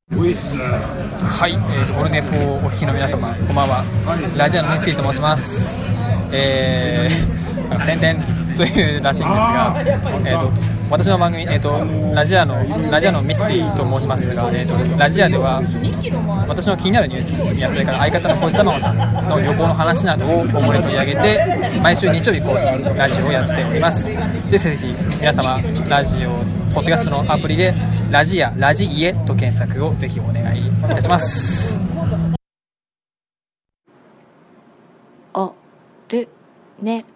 はい、オルネポをお聞きの皆様、こんばんは。ラジアのミスティと申します。宣伝というらしいんですが、私の番組、ラジアのミスティと申しますが、ラジアでは私の気になるニュースや、それから相方の小路玉さんの旅行の話などを主に取り上げて、毎週日曜日更新ラジオをやっております。ぜひ皆様、ラジオポッドキャストのアプリでラジイエと検索をぜひお願いいたします。 おるね